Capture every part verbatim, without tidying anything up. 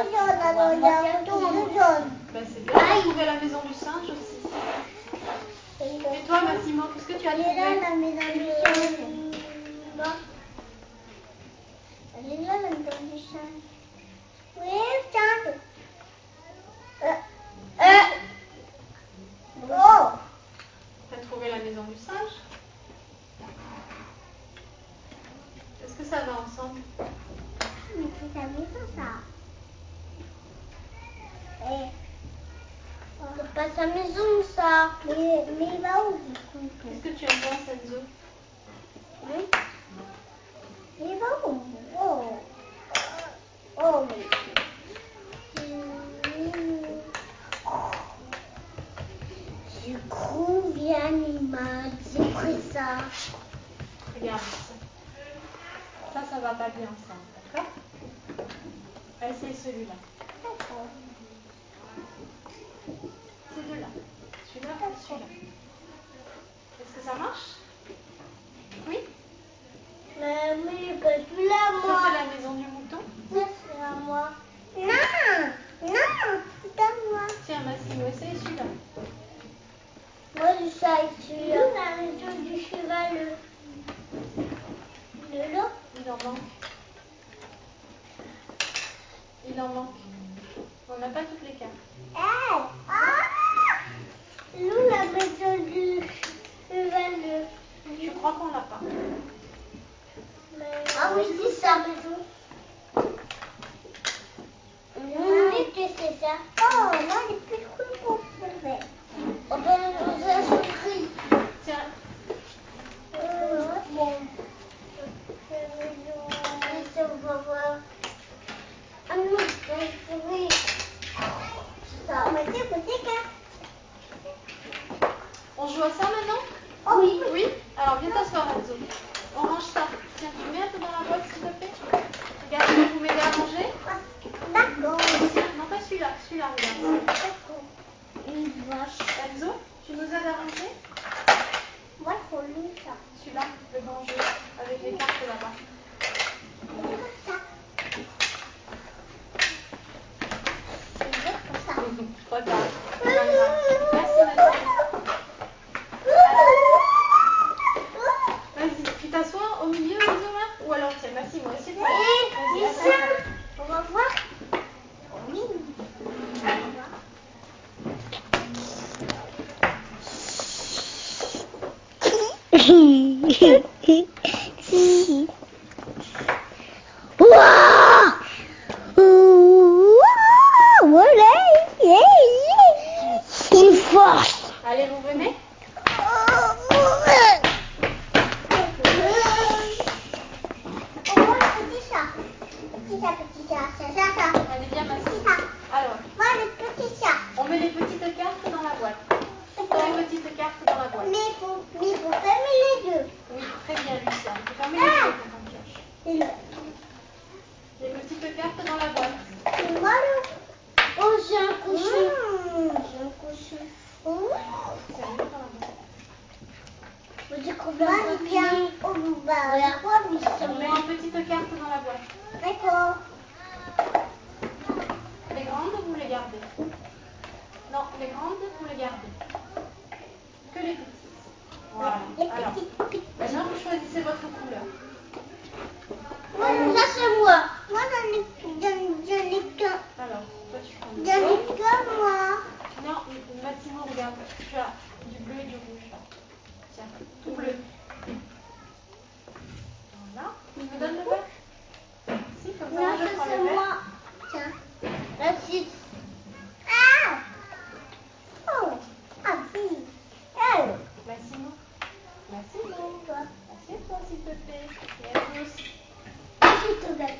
jaune, alors il y a un ton jaune. Bah, c'est bien, on a trouvé la maison du singe aussi. Et toi, Massimo, qu'est-ce que tu as trouvé? Elle est là, la maison du singe. Elle est là, la maison du singe. Oui, singe. Euh, euh. Oh. Tu as trouvé la maison du singe? Est-ce que ça va ensemble? Mais c'est sa maison, ça. Eh. C'est pas sa maison, ça. Mais, mais il va où? Qu'est-ce que tu en penses, Enzo? Hein? Il va où? Oh. Oh, mais... Je trouve l'animal, j'ai pris ça. Regarde ça. Ça, ça va pas bien ensemble, d'accord? Essaye celui-là. D'accord. Ces deux-là. Celui-là et celui-là. Est-ce que ça marche? Oui? Mais oui, parce que là, Ça, moi... c'est la maison du mouton. Ça, c'est à moi. Non, non, c'est à moi. Tiens, Massimo, essaye celui-là. Moi, je sais celui-là. La maison du cheval. Le là. Il en manque. Il en manque. On n'a pas toutes les cartes. Hey, ah, nous, la maison du cheval. Je crois qu'on l'a pas. Mais... Ah oui, c'est ça. On dit que c'est ça. Oh, là, les petits trucs qu'on fait. On peut nous faire souffrir. Tiens. Euh, bon. Ça va voir. Ah non, c'est oui. Ça, on va dire que c'est quatre. On joue à ça maintenant? Oh oui. Oui? Alors, viens t'asseoir, Enzo. On range ça. Tiens, tu mets un peu dans la boîte, s'il te plaît. Regarde, je vais vous m'aider à ranger. D'accord. Non, pas celui-là. Celui-là, regarde. D'accord. Une vache. Enzo, tu nous aides à ranger? Moi, il faut lui ça. Celui-là, le grand jeu, avec les cartes là-bas. Comme ça. C'est bien comme ça. Trop tard. C'est pas grave. Merci, Massimo. Vas-y, tu t'assois au milieu, Enzo, là? Ou alors, tiens, Massimo, assieds-toi. Et Vas-y, ça, assois-toi. on va voir. Oui. On va voir. Une force. Allez, vous venez? On voit le petit chat. Petit chat, petit chat, ça, ça, ça. Allez, viens, Massimo. Petit chat. Alors, Moi, le petit chat. on met les petites cartes dans la boîte. Les petites cartes dans la boîte. Mais il faut, mais il faut fermer les deux. Oui, très bien, Lucien. Il faut fermer les yeux quand on pioche. C'est le... Les petites cartes dans la boîte. C'est moi le... Oh, j'ai un cochon. Mmh, j'ai un cochon. Oh. Tiens, mets dans la boîte. Vous dites qu'on va bien au bas. La fois, oui, c'est On met moi. les petites cartes dans la boîte. D'accord. Les grandes, vous les gardez. Non, les grandes, vous les gardez. Que les petites. Voilà. Les Alors, petites. maintenant, vous choisissez votre couleur. Moi, ça c'est moi. Moi, j'en ai, j'en, j'en ai qu'un. Alors, toi, tu prends le J'en ai bleu. qu'un, moi. Non, Massimo, regarde. Tu as du bleu et du rouge. Tiens, tout bleu. Voilà. Tu me donnes le vert? Si, comme ça, Non, moi, je ça prends c'est le vert. moi. Tiens. La six. Ah! Oh! Ah, oui. Elle. Massimo. Massimo. Toi. Assieds-toi, s'il te plaît. Et à tous. S'il te plaît.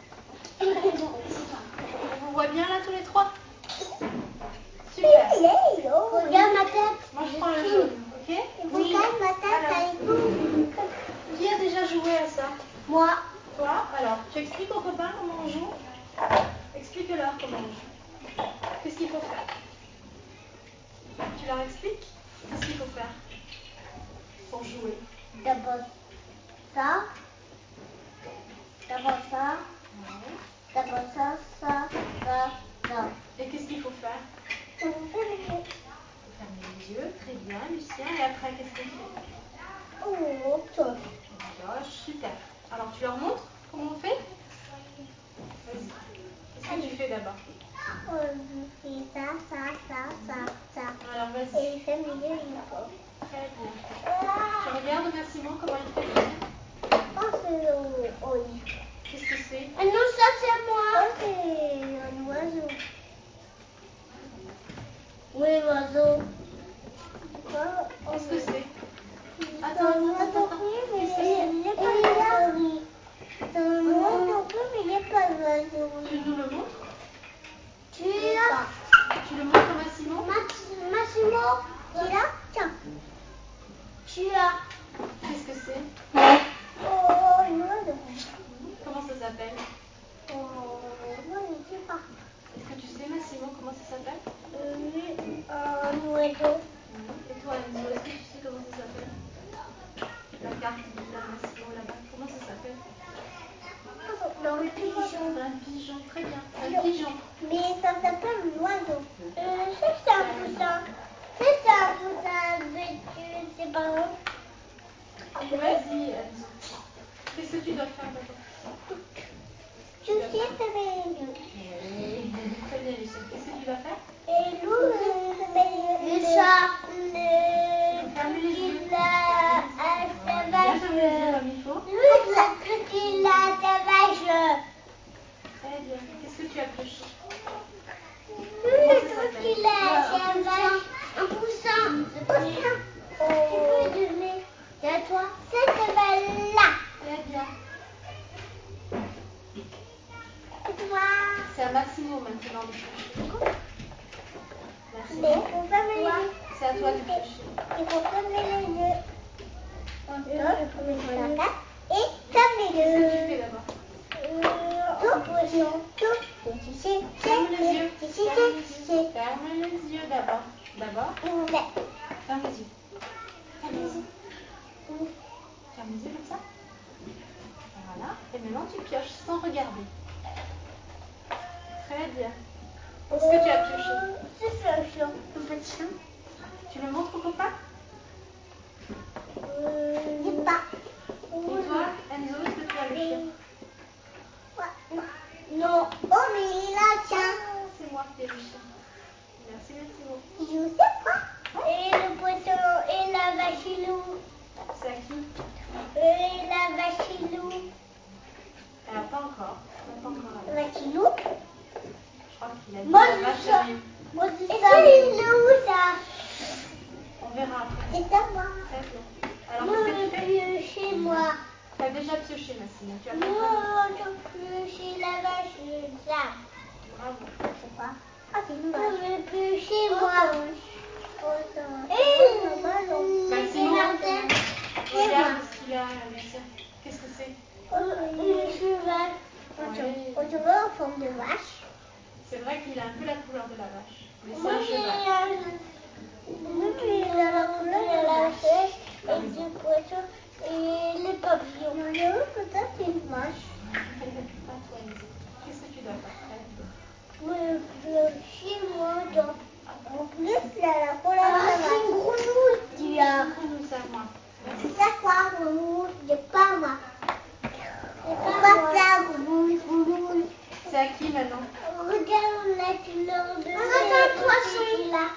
On vous voit bien là, tous les trois? Super. Regarde ma tête. Moi, je prends le jaune, ok? Oui. Regarde ma tête, Alors. elle est cool. Qui a déjà joué à ça? Moi. Toi? Alors, tu expliques aux copains comment on joue? Explique-leur comment on joue. Qu'est-ce qu'il faut faire? Tu leur expliques? Qu'est-ce qu'il faut faire pour jouer? D'abord ça. D'abord ça. Ouais. D'abord ça, ça, ça. Et qu'est-ce qu'il faut faire? On fait les yeux. Fermer les yeux, très bien, Lucien. Et après, qu'est-ce qu'on fait? Oh, toche. Toche, super. Alors, tu leur montres comment on fait? Vas-y. Qu'est-ce que tu fais d'abord? Je fais ça, ça, ça, ça, ça. Alors, vas-y. Et je fais mes yeux, il faut. Très bien. Ah, Tu regardes Massimo comment il fait? oh, c'est au au lit. Qu'est-ce que c'est? Ah non, ça c'est moi. Oh, c'est un oiseau. Oui, l'oiseau. Qu'est-ce que c'est? C'est Attends, un attends, oiseau attends. gris, mais Qu'est-ce que il n'est pas l'oiseau. C'est un oiseau gris, mais il n'est pas l'oiseau. Tu nous le montres? Tu l'as? Tu le montres à Massimo? Max- Massimo, tu l'as? Tiens. Tu as. Qu'est-ce que c'est? Oh, un oiseau. Comment ça s'appelle? Oh, moi je ne sais pas. Est-ce que tu sais, Massimo, comment ça s'appelle? Euh, un oiseau. Et toi, Enzo, est-ce que tu sais comment ça s'appelle? La carte de la Massimo là-bas, comment ça s'appelle? Dans le pigeon. Un pigeon, très bien. Un pigeon. Mais ça s'appelle l'oiseau. Euh, c'est un poussin. C'est un poussin, mais je sais pas. Vas-y, Enzo. Qu'est-ce que tu dois faire d'abord? Tu sais, c'est mes yeux. Oui. Très bien, Lucien. Qu'est-ce que tu dois faire? Et nous, le chat, le Ferme les yeux. petit là, à sa Bien fermer les yeux vache. comme il faut. Le petit là, à sa vache. Très bien. Qu'est-ce que tu as pioché? Le petit là, à sa vache. Un poussin. Un poussin. Tu peux donner. Et à toi, cette balle-là. Très bien. Et toi. C'est à Massimo maintenant de chercher. Mais il Massimo, faut fermer les yeux. c'est à toi de piocher. Il faut fermer les yeux. On toque sur la carte et ferme les Qu'est-ce que tu yeux. fais d'abord? Euh, en poisson. Tout. Tu sais, Ferme les yeux. tu sais, Ferme les tu yeux. sais. Ferme les yeux d'abord. D'abord, ferme les yeux. Ferme les yeux. Ferme les yeux comme ça. Voilà. Et maintenant, tu pioches sans regarder. Très bien. Qu'est-ce que tu as pioché? C'est un chien. Un petit chien. Tu le montres au copain? Euh, je sais pas. Et toi, Enzo, est-ce que tu as le chien? Non. Oh, mais il a un chien. C'est moi qui ai le chien. Merci, Massimo. Je sais pas. Et le poisson et la vache et loup. C'est à qui? Et la vache et loup. Alors, pas encore. On n'a pas encore la La vache. vache et loup. Je crois qu'il a dit Moi, la je vache sais. à mieux. Moi, c'est ça. Et c'est où ça? On verra après. C'est à moi. Très bien. Alors, Moi, qu'est-ce que tu je fais? veux chez moi. Tu as déjà pioché, Massimo. Tu as fait Moi, un je veux chez la vache et ça. Bravo. C'est quoi? Ah, c'est une vache. Je veux plus chez moi. Et Massimo, Martin. regarde ce qu'il a, Lucien. Qu'est-ce que c'est? Le cheval. Ouais. On dirait en forme de vache. C'est vrai qu'il a un peu la couleur de la vache. Mais c'est Moi, un j'ai cheval. il a la couleur de la vache et du poisson et les papillons. Non, non, peut-être c'est une vache. À toi, Enzo. Qu'est-ce que tu dois faire? Moi, je chez moi, donc. En plus, il a la couleur de la vache. C'est une grenouille, tu as. Nous, c'est à moi. Merci. C'est quoi, grenouille? C'est pas moi. C'est pas ça, grenouille, grenouille. C'est à qui maintenant? Regarde la couleur de la poisson là.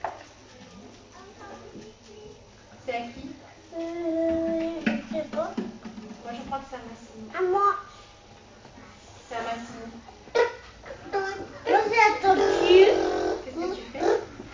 C'est à qui? Euh, je sais pas. Moi, je crois que c'est à Massimo. À moi. C'est à Massimo. Moi, c'est la tortue. Qu'est-ce que tu fais?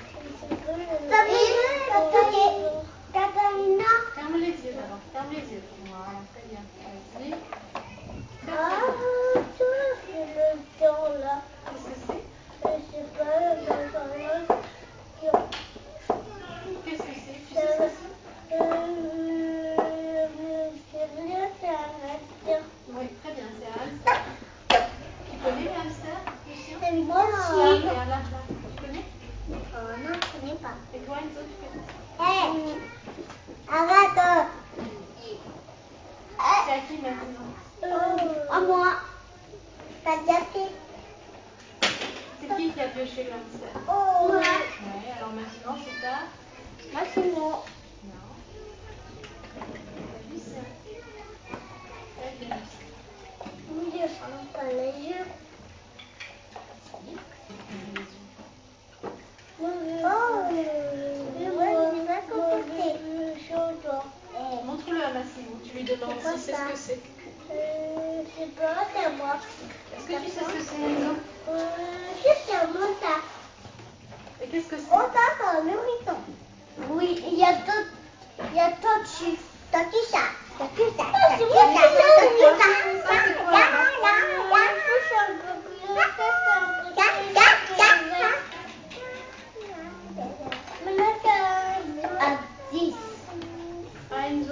Catarina. Ferme les yeux d'abord. Ferme les yeux. Voilà, très bien. Vas-y. Ah, ça, c'est le temps là. Qu'est-ce que c'est? Je sais pas, le temps là. Qu'est-ce que c'est? Tu sais ce que c'est? Euh, je sais rien, c'est un hamster. Oui, très bien. C'est un hamster. Tu connais le hamster, Lucien? C'est moi aussi. Regarde là, là. Tu connais? Oh non, je connais pas. Et toi, Enzo, tu connais? Hé, arrête. C'est à qui maintenant? Euh, à moi. T'as déjà fait? C'est qui? qui a pioché le hamster? Oh, moi. Ouais, alors maintenant c'est à... Moi, c'est moi. Non. La Lucien. Elle vient Lucien. Mon Dieu, je n'ai pas les yeux. Oh, montre-le à Massimo, tu lui demandes si c'est ce que c'est. Euh, c'est pas à moi. Est-ce que tu sais ce que c'est, Enzo? Euh, c'est un montage. Et qu'est-ce que c'est? Oh, ça, le riton. Oui, il y a d'autres. Il y a d'autres chiffres. T'as qui ça? T'as qui ça? T'as qui ça? T'as qui ça? Ça, c'est quoi là-bas? À dix. Ah, Enzo.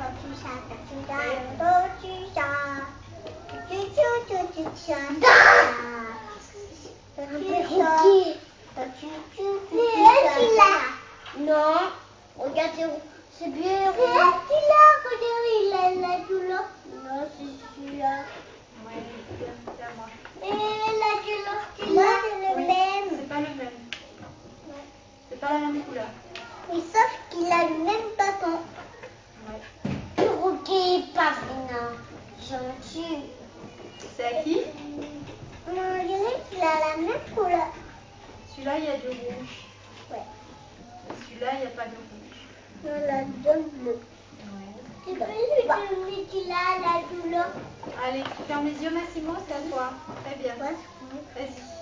Non, regarde, c'est bien. C'est celui-là, regarde, il a la douleur. Non, c'est celui-là. Ouais, c'est à moi. Et la douleur, celui-là, c'est le Oui, même. c'est pas le même. C'est pas la même couleur. Mais sauf qu'il a le même bâton. Ouais. Perroquet, pas non. Gentil. C'est à qui? On dirait qu'il a la même couleur. Celui-là, il y a du rouge. Ouais. Et celui-là, il n'y a pas de rouge. Non, la donne bleue. Ouais. Tu peux lui donner qu'il a la douleur. Allez, tu fermes les yeux, Massimo, c'est à toi. Très bien. Ouais. Vas-y.